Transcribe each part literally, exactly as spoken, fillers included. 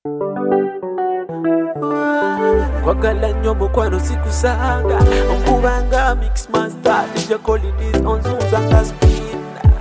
Kwagala nnyo mukwano sikusanga Nkubanga mix master D J Collinis onzunzanga spin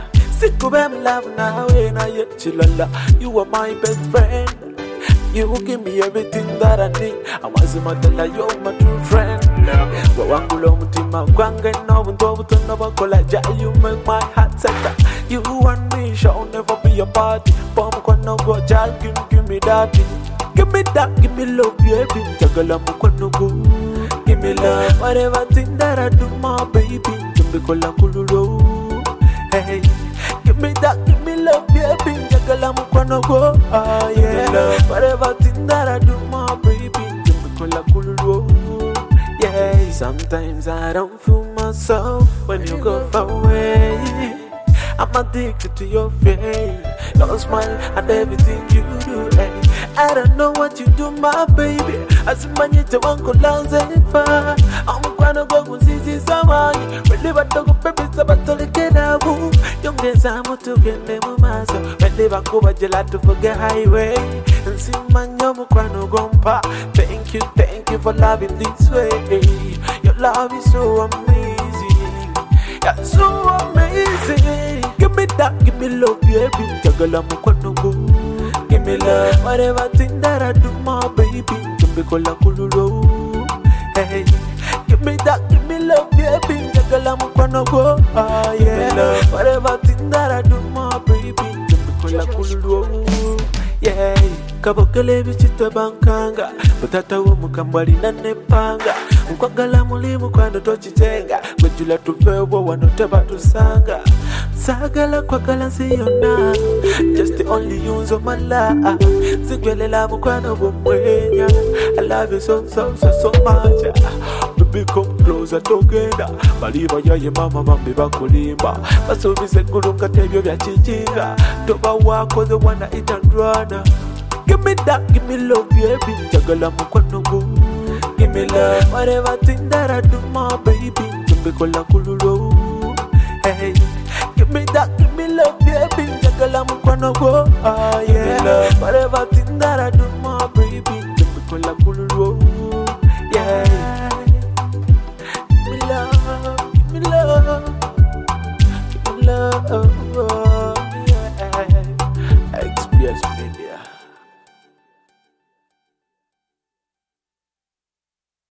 Sikube love nawe na ye chilala You are my best friend You give me everything that I need Amazimatala you're my true friend Wawangula mutima kwange n'obuntu obutono bakola ja You make my heart set You and me shall never be apart Pamukwano go jal give, give me that Give me that, give me love, baby. Jagala mukwano go. Give me love, whatever thing that I do, my baby. Jumbe kola kuluro. Hey, give me that, give me love, baby. Jagala mukwano go. Ah yeah, whatever thing that I do, my baby. Jumbe kola kuluro. Yeah, sometimes I don't feel myself when you go far away. I'm addicted to your face, your smile and everything you do. Hey. I don't know what you do, my baby. Asimanyite wanko lanze ifa. Amukwana kwa kunzizi zamani. Wele batoko pepe sabatole kedabu. Yongeza mutu gende mumaso. Wele bakuba gelato forget highway. Nsimanyo mukwano gompa. Thank you, thank you for loving this way. Your love is so amazing. You're so amazing. Give me that, give me love, baby. Jagala mukwano go. Give me love, whatever thing that I do, my baby. Jumbe kola kuluro. Hey, give me that, give me love, baby. Jagala mukwano go. Ah yeah, whatever thing that I do, my baby. Jumbe kola kuluro. Yeah, kabokele bichita bankanga. Butata wo mukambali na nepanga. Nkwagala mulimu kwando tochitenga. Gwejula tuvewo wanoteba tusanga. Sagala kwagala siyona. Just the only use of my life. Sigwele la mukwano bumwenya. I love you so, so, so, so much. Baby come closer together. Baliba ya ye mama mambi bakulimba. Basubise kulunga tebyo vya chichinga. Toba wako the one that eat and run. Give me that, give me love, baby. Jagala mukwano go. Give me love, whatever thing that I do, my baby. Jumbe kola kuluro. Hey, give me that, give me love, baby. Jagala mukwano go.